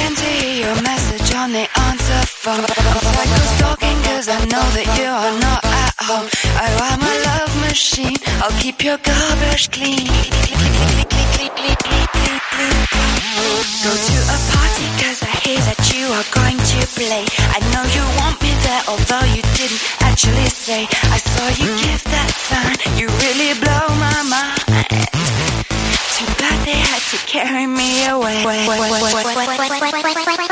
waiting to hear your message on the answer phone. Psycho stalking cause I know that you are not at home. Oh, I'm a love machine, I'll keep your garbage clean. Go to a party cause I hear that you are going to play. I know you want me there although you didn't actually say. I saw you give that sign, you really blow my mind. Too bad they had to carry me away.